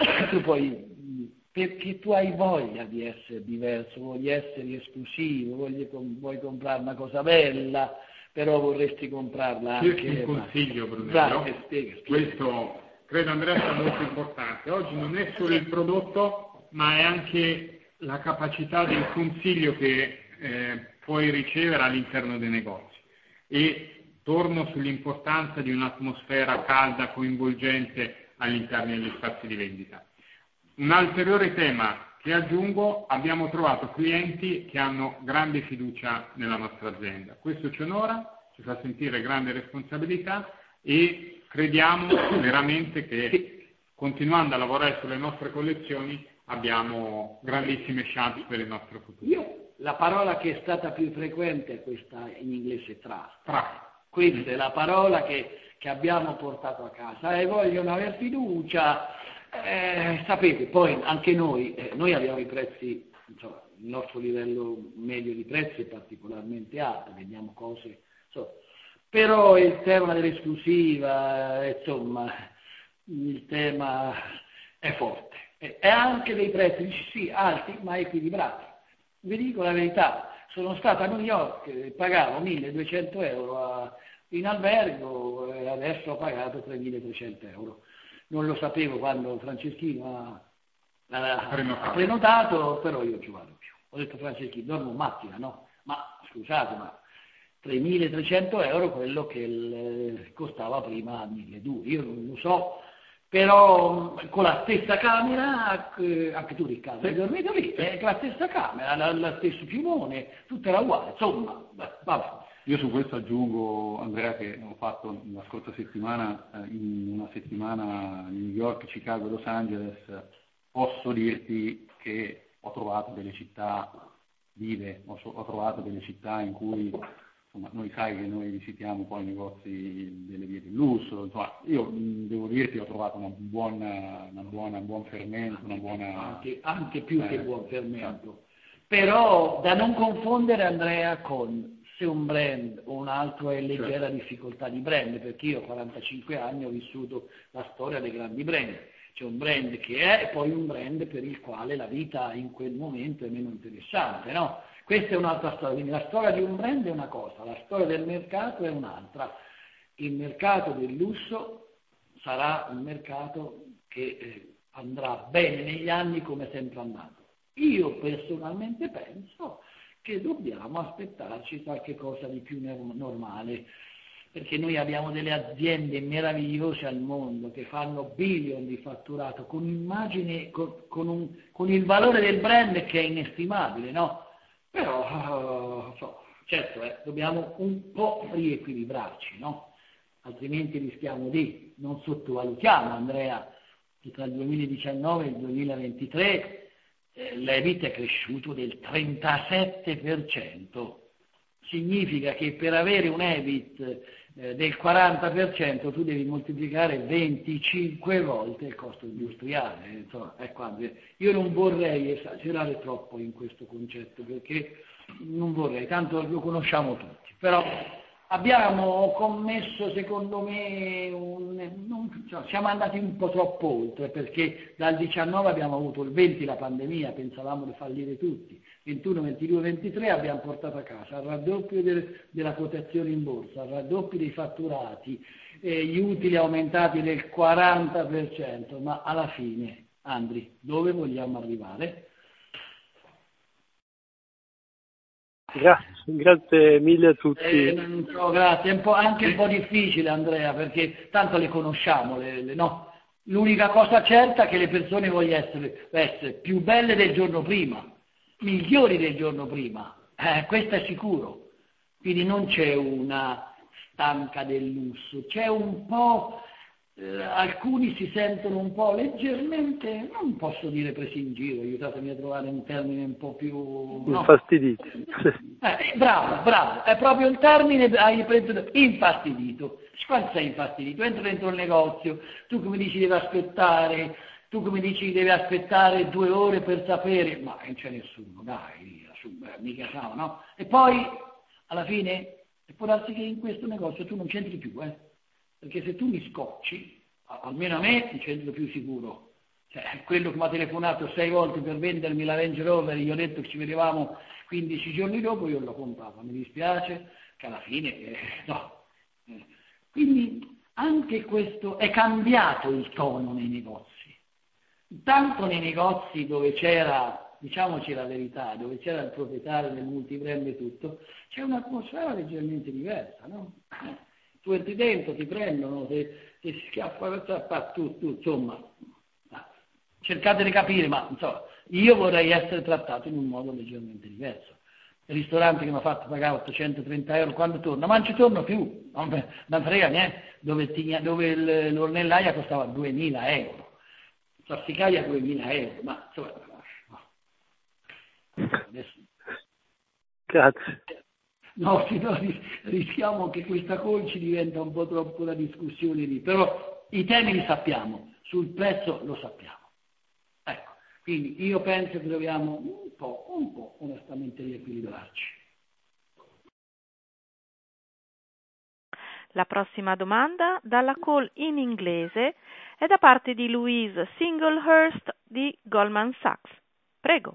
tu hai voglia di essere diverso, vuoi essere esclusivo, vuoi comprare una cosa bella, però vorresti comprarla anche... Un consiglio, Brunello, questo credo, Andrea, sia molto importante. Oggi non è solo il prodotto, ma è anche la capacità del consiglio che puoi ricevere all'interno dei negozi. E torno sull'importanza di un'atmosfera calda, coinvolgente all'interno degli spazi di vendita. Un ulteriore tema che aggiungo: abbiamo trovato clienti che hanno grande fiducia nella nostra azienda. Questo ci onora, ci fa sentire grande responsabilità e crediamo veramente che continuando a lavorare sulle nostre collezioni abbiamo grandissime chance per il nostro futuro. La parola che è stata più frequente è questa in inglese, trust. Questa è la parola che abbiamo portato a casa, vogliono avere fiducia, sapete, poi anche noi abbiamo i prezzi, insomma, il nostro livello medio di prezzi è particolarmente alto, vediamo cose, insomma, però il tema dell'esclusiva, insomma, il tema è forte, e anche dei prezzi, sì, alti ma equilibrati. Vi dico la verità, sono stato a New York, pagavo 1.200 euro in albergo e adesso ho pagato 3.300 euro. Non lo sapevo quando Franceschino ha prenotato, però io ci vado più. Ho detto: Franceschino, dormo in macchina, no? Ma scusate, ma 3.300 euro quello che costava prima 1.200, io non lo so. Però con la stessa camera, anche tu Riccardo, hai dormito lì, con la stessa camera, lo stesso piumone, tutto era uguale, insomma, vabbè. Io su questo aggiungo, Andrea, che ho fatto la scorsa settimana, in una settimana a New York, Chicago e Los Angeles, posso dirti che ho trovato delle città vive, ho trovato delle città in cui... Insomma, noi sai che noi visitiamo poi i negozi delle vie del lusso, insomma, io devo dirti ho trovato un buon fermento, una buona... Anche più che buon fermento. Però da non confondere, Andrea, con se un brand o un altro è leggera difficoltà di brand, perché io a 45 anni ho vissuto la storia dei grandi brand. C'è un brand che è, e poi un brand per il quale la vita in quel momento è meno interessante, no? Questa è un'altra storia, quindi la storia di un brand è una cosa, la storia del mercato è un'altra. Il mercato del lusso sarà un mercato che andrà bene negli anni come è sempre andato. Io personalmente penso che dobbiamo aspettarci qualche cosa di più normale, perché noi abbiamo delle aziende meravigliose al mondo che fanno billion di fatturato con immagine, con il valore del brand che è inestimabile, no? Però certo dobbiamo un po' riequilibrarci, no? Altrimenti rischiamo di, non sottovalutiamo Andrea, che tra il 2019 e il 2023 l'EBIT è cresciuto del 37%. Significa che per avere un EBIT del 40% tu devi moltiplicare 25 volte il costo industriale. Insomma, io non vorrei esagerare troppo in questo concetto, perché non vorrei, tanto lo conosciamo tutti, però abbiamo commesso, secondo me, siamo andati un po' troppo oltre, perché dal 19 abbiamo avuto il 20 la pandemia, pensavamo di fallire tutti, 21, 22, 23 abbiamo portato a casa il raddoppio della quotazione in borsa, il raddoppio dei fatturati, gli utili aumentati del 40%, ma alla fine, Andri, dove vogliamo arrivare? Grazie mille a tutti. Grazie, è anche un po' difficile, Andrea, perché tanto le conosciamo, no? L'unica cosa certa è che le persone vogliono essere più belle del giorno prima, migliori del giorno prima, questo è sicuro. Quindi non c'è una stanca del lusso, c'è un po', alcuni si sentono un po' leggermente, non posso dire presi in giro, aiutatemi a trovare un termine un po' più... Infastiditi. Bravo, è proprio il termine, hai preso infastidito. Quando sei infastidito? Entro dentro il negozio, tu che mi dici devi aspettare, tu che mi dici devi aspettare 2 ore per sapere, ma non c'è nessuno, dai, mica siamo, no? E poi, alla fine, può darsi che in questo negozio tu non c'entri più, perché se tu mi scocci, almeno a me non c'entro più sicuro. Cioè, quello che mi ha telefonato 6 volte per vendermi la Range Rover, gli ho detto che ci vedevamo 15 giorni dopo, io l'ho comprata, mi dispiace che alla fine, no. Quindi anche questo è cambiato il tono nei negozi. Tanto nei negozi dove c'era, diciamoci la verità, dove c'era il proprietario del multibrand e tutto, c'è un'atmosfera leggermente diversa, no? Tu entri dentro, ti prendono, ti schiaffa, tu, insomma, cercate di capire, ma insomma, io vorrei essere trattato in un modo leggermente diverso. Il ristorante che mi ha fatto pagare 830 euro quando torno, ma non ci torno più, non frega niente, dove l'ornellaia costava 2000 euro, Sassicaia 2000 euro, ma insomma, adesso... Grazie. No, rischiamo che questa call ci diventa un po' troppo la discussione lì, però i temi li sappiamo, sul prezzo lo sappiamo. Ecco, quindi io penso che dobbiamo un po' onestamente riequilibrarci. La prossima domanda dalla call in inglese è da parte di Louise Singlehurst di Goldman Sachs. Prego.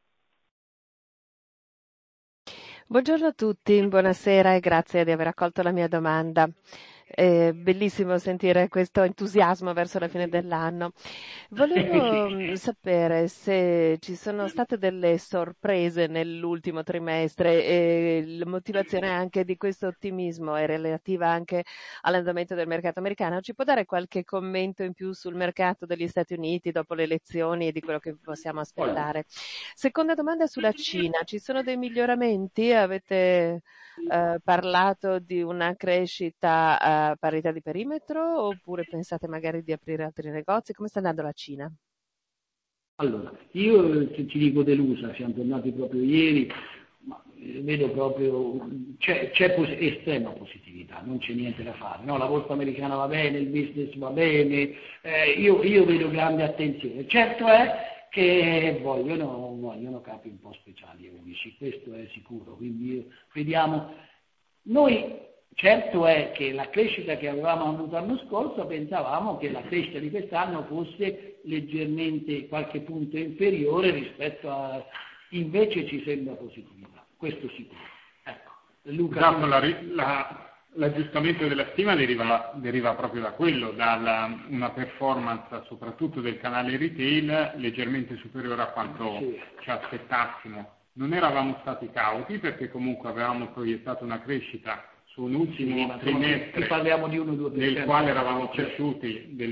Buongiorno a tutti, buonasera e grazie di aver accolto la mia domanda. È bellissimo sentire questo entusiasmo verso la fine dell'anno. Volevo sapere se ci sono state delle sorprese nell'ultimo trimestre e la motivazione anche di questo ottimismo è relativa anche all'andamento del mercato americano. Ci può dare qualche commento in più sul mercato degli Stati Uniti dopo le elezioni e di quello che possiamo aspettare? Seconda domanda sulla Cina. Ci sono dei miglioramenti? Avete parlato di una crescita a parità di perimetro oppure pensate magari di aprire altri negozi? Come sta andando la Cina? Allora, io ti dico delusa, siamo tornati proprio ieri, ma vedo proprio, c'è estrema positività, non c'è niente da fare, no? La borsa americana va bene, il business va bene, io vedo grande attenzione. Certo è che vogliono capi un po' speciali e unici, questo è sicuro, quindi vediamo. Noi, certo è che la crescita che avevamo avuto l'anno scorso, pensavamo che la crescita di quest'anno fosse leggermente qualche punto inferiore rispetto a... invece ci sembra positività, questo sicuro. Ecco, Luca... L'aggiustamento della stima deriva proprio da quello, da una performance soprattutto del canale retail leggermente superiore a quanto ci aspettassimo. Non eravamo stati cauti perché comunque avevamo proiettato una crescita su un ultimo trimestre parliamo di 1-2%, nel quale eravamo cresciuti del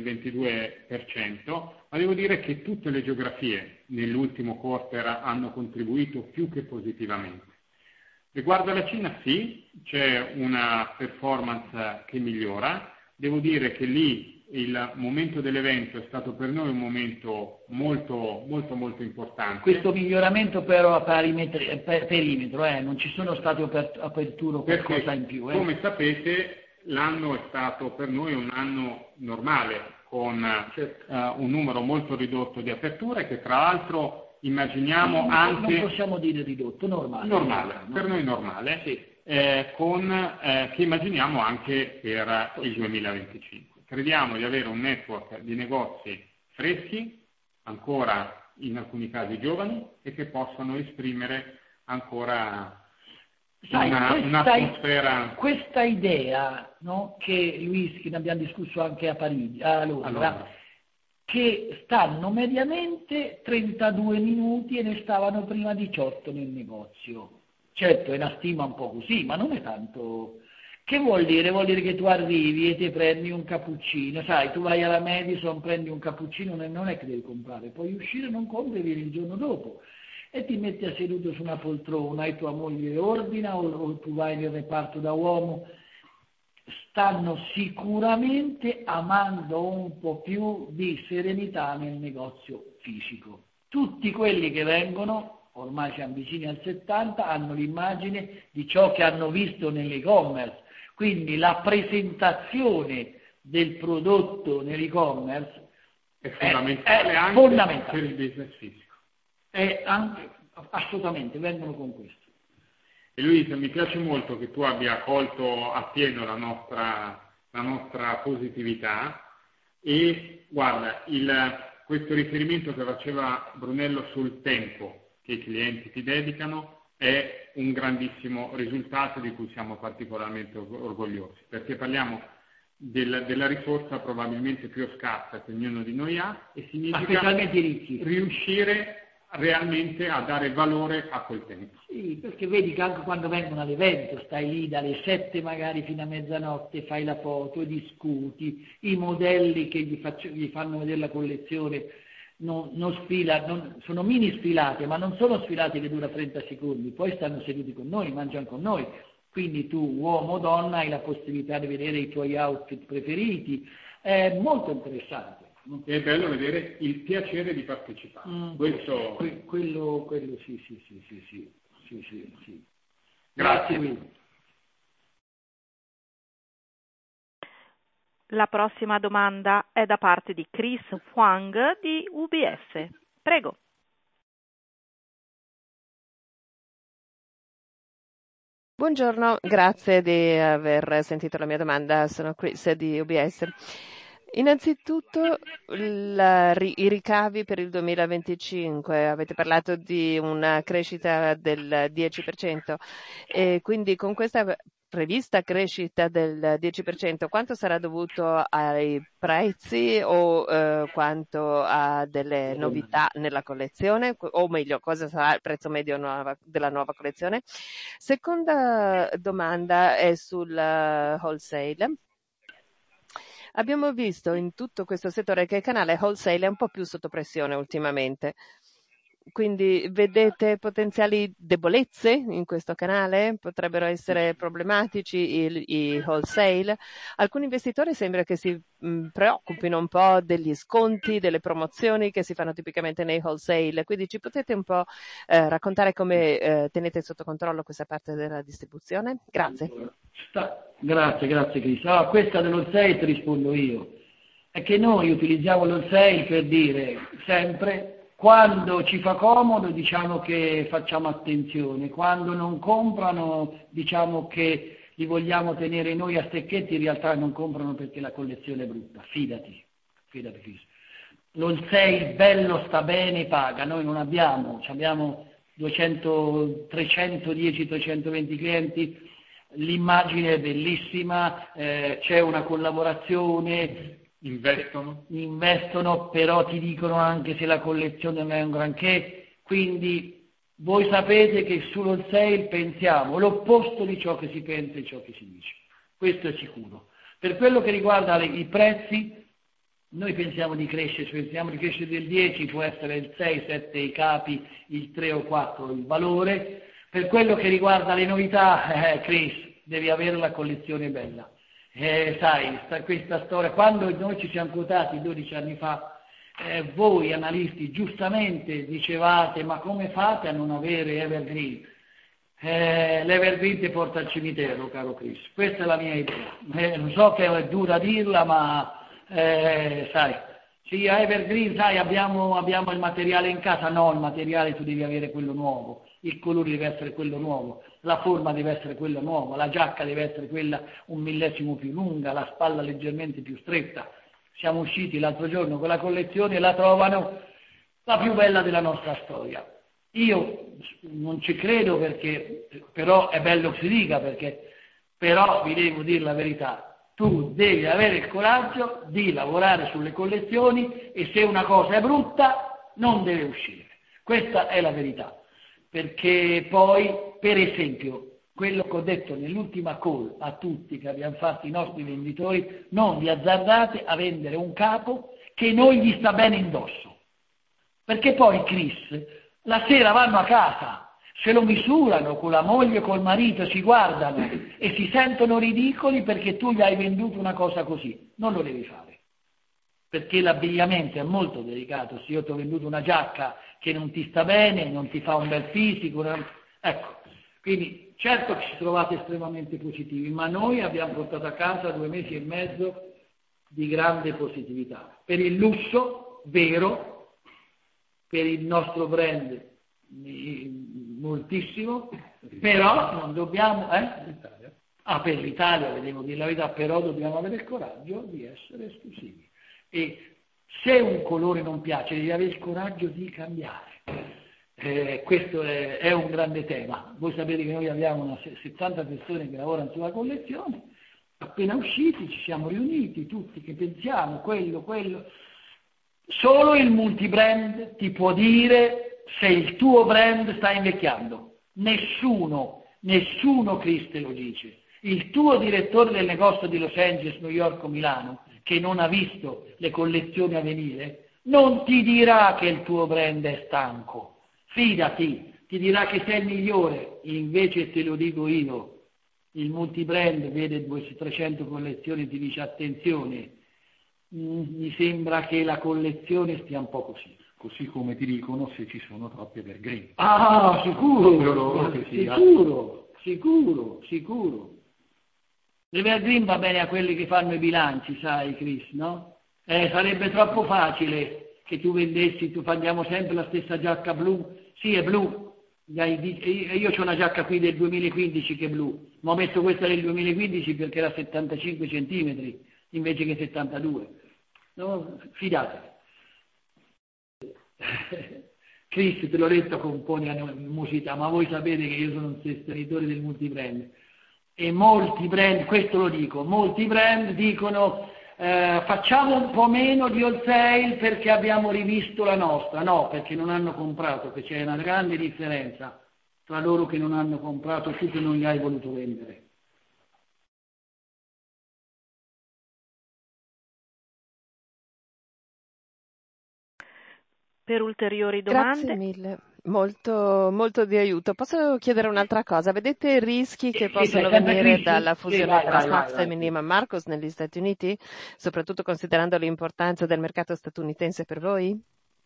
22%, ma devo dire che tutte le geografie nell'ultimo quarter hanno contribuito più che positivamente. Riguardo alla Cina sì, c'è una performance che migliora, devo dire che lì il momento dell'evento è stato per noi un momento molto importante. Questo miglioramento però a perimetro, non ci sono state aperture o qualcosa in più. Come sapete l'anno è stato per noi un anno normale, con un numero molto ridotto di aperture che tra l'altro immaginiamo anche... Non possiamo dire ridotto, normale. Normale, per noi normale, sì. Che immaginiamo anche per il 2025. Crediamo di avere un network di negozi freschi, ancora in alcuni casi giovani, e che possono esprimere ancora un'atmosfera. Questa idea, no, che Luis, che ne abbiamo discusso anche a Parigi, a Londra, che stanno mediamente 32 minuti e ne stavano prima 18 nel negozio. Certo, è una stima un po' così, ma non è tanto... Che vuol dire? Vuol dire che tu arrivi e ti prendi un cappuccino, sai, tu vai alla Madison, prendi un cappuccino, non è che devi comprare, puoi uscire, non compri e vieni il giorno dopo e ti metti seduto su una poltrona e tua moglie ordina o tu vai nel reparto da uomo. Stanno sicuramente amando un po' più di serenità nel negozio fisico. Tutti quelli che vengono, ormai siamo vicini al 70, hanno l'immagine di ciò che hanno visto nell'e-commerce. Quindi la presentazione del prodotto nell'e-commerce è fondamentale anche fondamentale. Per il business fisico. Assolutamente, vengono con questo. E Luisa, mi piace molto che tu abbia colto appieno la nostra positività e guarda, questo riferimento che faceva Brunello sul tempo che i clienti ti dedicano è un grandissimo risultato di cui siamo particolarmente orgogliosi, perché parliamo della risorsa probabilmente più scarsa che ognuno di noi ha e significa riuscire realmente a dare valore a quel tempo. Sì, perché vedi che anche quando vengono all'evento stai lì dalle 7 magari fino a mezzanotte, fai la foto, discuti, i modelli che gli fanno vedere la collezione sono mini sfilate, ma non sono sfilate che dura 30 secondi, poi stanno seduti con noi, mangiano con noi, quindi tu uomo o donna hai la possibilità di vedere i tuoi outfit preferiti, è molto interessante. È bello vedere il piacere di partecipare. Quello sì. Grazie. La prossima domanda è da parte di Chris Huang di UBS. Prego. Buongiorno, grazie di aver sentito la mia domanda. Sono Chris di UBS. Innanzitutto i ricavi per il 2025, avete parlato di una crescita del 10% e quindi con questa prevista crescita del 10%, quanto sarà dovuto ai prezzi o quanto a delle novità nella collezione, o meglio, cosa sarà il prezzo medio della nuova collezione? Seconda domanda è sul wholesale. Abbiamo visto in tutto questo settore che il canale wholesale è un po' più sotto pressione ultimamente. Quindi vedete potenziali debolezze in questo canale? Potrebbero essere problematici i wholesale? Alcuni investitori sembra che si preoccupino un po' degli sconti, delle promozioni che si fanno tipicamente nei wholesale. Quindi ci potete un po' raccontare come tenete sotto controllo questa parte della distribuzione? Grazie. Grazie Chris. Questa dell'wholesale ti rispondo io. È che noi utilizziamo l'wholesale per dire sempre... Quando ci fa comodo diciamo che facciamo attenzione, quando non comprano diciamo che li vogliamo tenere noi a stecchetti, in realtà non comprano perché la collezione è brutta, fidati. L'wholesale bello sta bene, paga, noi non abbiamo 310, 320 clienti, l'immagine è bellissima, c'è una collaborazione. Investono, però ti dicono anche se la collezione non è un granché, quindi Voi sapete che sul sale pensiamo l'opposto di ciò che si pensa e ciò che si dice, questo è sicuro. Per quello che riguarda i prezzi, noi pensiamo di crescere del 10, può essere il 6, 7 i capi, il 3 o 4 il valore. Per quello che riguarda le novità, Chris, devi avere la collezione bella. Sai, questa storia, quando noi ci siamo quotati 12 anni fa, voi analisti giustamente dicevate ma come fate a non avere Evergreen? L'Evergreen ti porta al cimitero, caro Chris, questa è la mia idea. Lo so che è dura dirla, ma sai, sì, a Evergreen, sai, abbiamo il materiale in casa, no, il materiale tu devi avere quello nuovo, il colore deve essere quello nuovo, la forma deve essere quella nuova, la giacca deve essere quella 1 millesimo più lunga, la spalla leggermente più stretta. Siamo usciti l'altro giorno con la collezione e la trovano la più bella della nostra storia. Io non ci credo perché, però è bello che si dica, perché però vi devo dire la verità, tu devi avere il coraggio di lavorare sulle collezioni e se una cosa è brutta non deve uscire. Questa è la verità, perché poi, per esempio, quello che ho detto nell'ultima call a tutti che abbiamo fatto i nostri venditori, non vi azzardate a vendere un capo che non gli sta bene indosso, perché poi Chris, la sera vanno a casa, se lo misurano con la moglie, col marito, si guardano e si sentono ridicoli perché tu gli hai venduto una cosa così. Non lo devi fare, perché l'abbigliamento è molto delicato. Se io ti ho venduto una giacca che non ti sta bene, non ti fa un bel fisico, ecco, quindi certo che ci trovate estremamente positivi, ma noi abbiamo portato a casa 2 mesi e mezzo di grande positività. Per il lusso, vero, per il nostro brand moltissimo, però non dobbiamo, per l'Italia, devo dire la verità, però dobbiamo avere il coraggio di essere esclusivi. E se un colore non piace, devi avere il coraggio di cambiare. Questo è un grande tema. Voi sapete che noi abbiamo 70 persone che lavorano sulla collezione, appena usciti ci siamo riuniti, tutti che pensiamo, quello. Solo il multibrand ti può dire se il tuo brand sta invecchiando. Nessuno Chris te lo dice. Il tuo direttore del negozio di Los Angeles, New York o Milano, che non ha visto le collezioni a venire, non ti dirà che il tuo brand è stanco. Fidati, ti dirà che sei il migliore. Invece te lo dico io, il multibrand vede 200-300 collezioni e ti dice attenzione, mi sembra che la collezione stia un po' così. Così come ti dicono se ci sono troppi evergreen. Ah, sicuro. L'evergreen va bene a quelli che fanno i bilanci, sai Chris, no? Sarebbe troppo facile che tu vendessi, andiamo sempre la stessa giacca blu, sì è blu, io ho una giacca qui del 2015 che è blu, ma ho messo questa del 2015 perché era 75 centimetri invece che 72. No, fidatevi. Chris, te l'ho detto, compone animosità, ma voi sapete che io sono un sostenitore del multibrand e molti brand, questo lo dico, molti brand dicono facciamo un po' meno di wholesale perché abbiamo rivisto la nostra. No, perché non hanno comprato, che c'è una grande differenza tra loro che non hanno comprato e tu che non gli hai voluto vendere. Per ulteriori domande? Grazie mille, molto, molto di aiuto. Posso chiedere un'altra cosa? Vedete rischi che possono venire dalla fusione tra Saks e Neiman Marcus negli Stati Uniti, soprattutto considerando l'importanza del mercato statunitense per voi?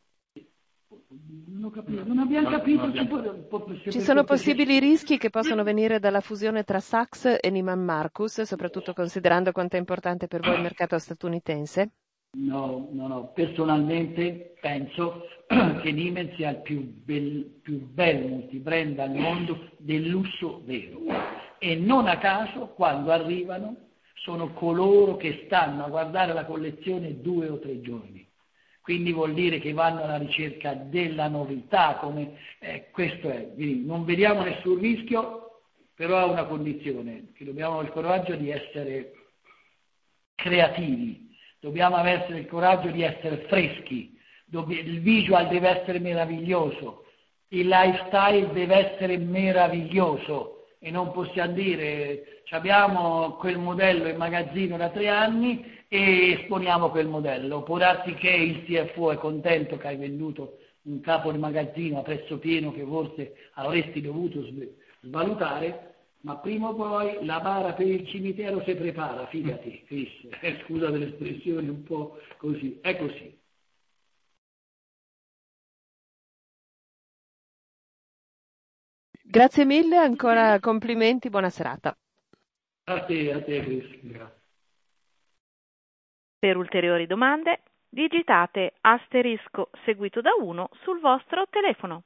Non abbiamo capito. Ci sono possibili rischi che possono venire dalla fusione tra Saks e Neiman Marcus, soprattutto considerando quanto è importante per voi il mercato statunitense? No, personalmente penso che Neiman sia il più bel multibrand al mondo del lusso vero e non a caso quando arrivano sono coloro che stanno a guardare la collezione 2 o 3 giorni, quindi vuol dire che vanno alla ricerca della novità, come questo è, quindi non vediamo nessun rischio, però è una condizione, che dobbiamo avere il coraggio di essere creativi. Dobbiamo avere il coraggio di essere freschi, il visual deve essere meraviglioso, il lifestyle deve essere meraviglioso e non possiamo dire abbiamo quel modello in magazzino da 3 anni e esponiamo quel modello. Può darsi che il CFO è contento che hai venduto un capo di magazzino a prezzo pieno che forse avresti dovuto svalutare, ma prima o poi la bara per il cimitero si prepara, fidati, Chris. Scusa per l'espressione un po' così, è così. Grazie mille, ancora complimenti, buona serata. A te Chris. Grazie. Per ulteriori domande digitate asterisco seguito da 1 sul vostro telefono.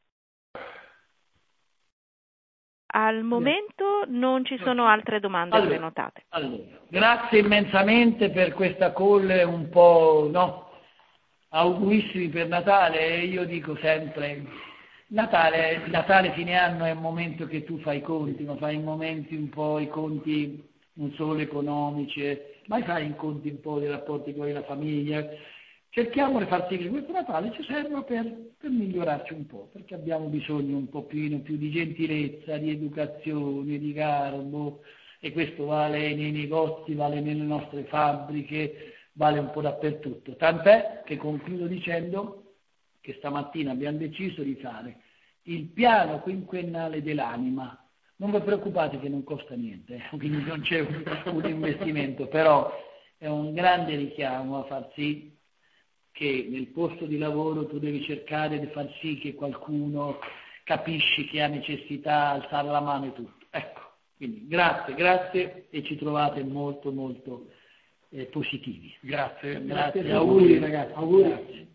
Al momento non ci sono altre domande prenotate. Allora, grazie immensamente per questa call un po', augurissimi per Natale. Io dico sempre, Natale fine anno è un momento che tu fai i conti, ma fai momenti un po' i conti non solo economici, ma fai i conti un po' dei rapporti con la famiglia. Cerchiamo di far sì che questo Natale ci serva per migliorarci un po', perché abbiamo bisogno un pochino più di gentilezza, di educazione, di garbo, e questo vale nei negozi, vale nelle nostre fabbriche, vale un po' dappertutto. Tant'è che concludo dicendo che stamattina abbiamo deciso di fare il piano quinquennale dell'anima. Non vi preoccupate che non costa niente, quindi non c'è un investimento, però è un grande richiamo a far sì che nel posto di lavoro tu devi cercare di far sì che qualcuno capisci che ha necessità, alzare la mano e tutto. Ecco, quindi grazie e ci trovate molto positivi. Grazie. Auguri ragazzi. Auguri. Grazie.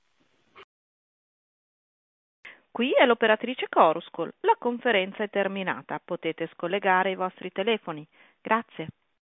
Qui è l'operatrice Chorus Call. La conferenza è terminata. Potete scollegare i vostri telefoni. Grazie.